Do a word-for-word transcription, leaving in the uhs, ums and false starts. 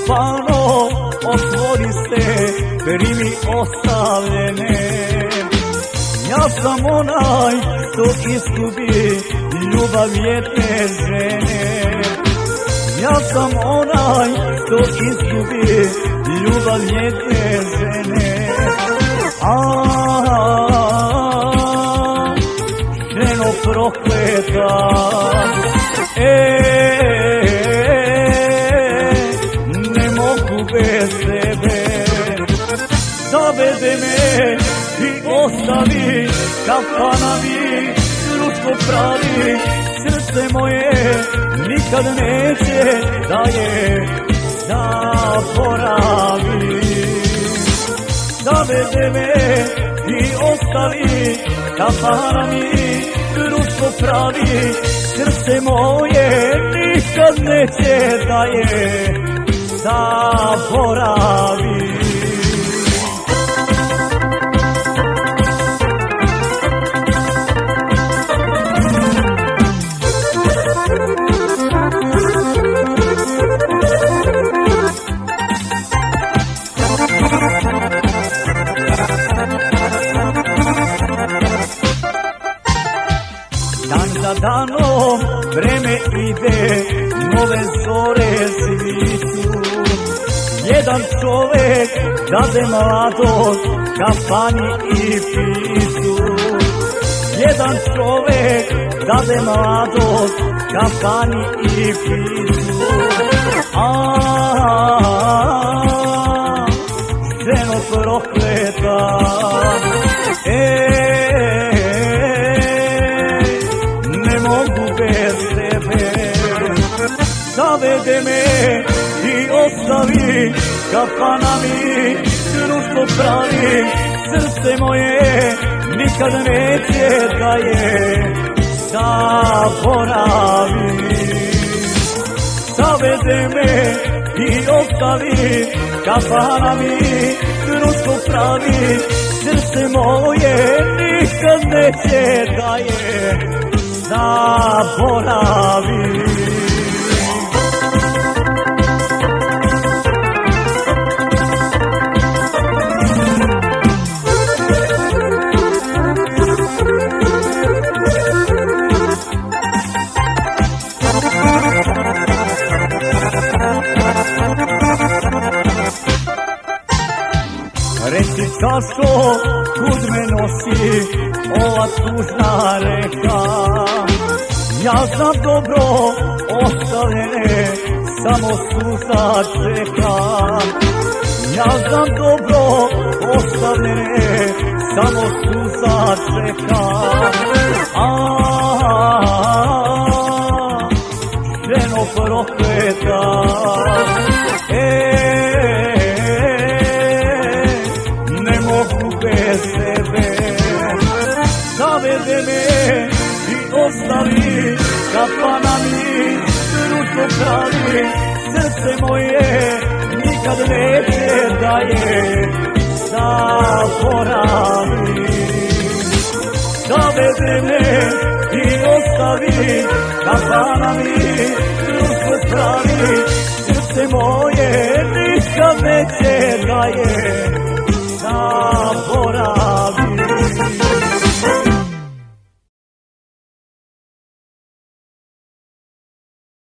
Kafano, otvori se, primi ostavljene. Ja sam onaj što izgubi ljubav jedne žene. Ja sam onaj što izgubi ljubav jedne žene. A, ženo prokleta, e, ne mogu bez tebe. Zavede me i ostavi, kafana mi društvo pravi. Srce moje nikad neće da je zaboravi. Zavede me i ostavi, kafana mi društvo pravi. Srce moje nikad neće da je zaboravi. Dan za danom vreme ide, nove zore sviću. Jedan čovek dade mladost kafani i piću. Jedan čovek dade mladost kafani i piću. A, ženo prokleta, e, zavede me i ostavi, kafana mi društvo pravi. Srce moje nikad neće da je zaboravi. Zavede me i ostavi, kafana mi društvo pravi. Srce moje nikad neće da je zaboravi. Reci čašo, kud me nosi ova tužna reka. Ja znam dobro ostavljene, samo suza čeka. Ja znam dobro ostavljene, samo suza čeka. A, ženo prokleta, e, zavede me i ostavi, kafana mi društvo pravi. Srce moje nikad neće da je zaboravi. Zavede me i ostavi, kafana mi društvo pravi. Srce moje nikad neće da je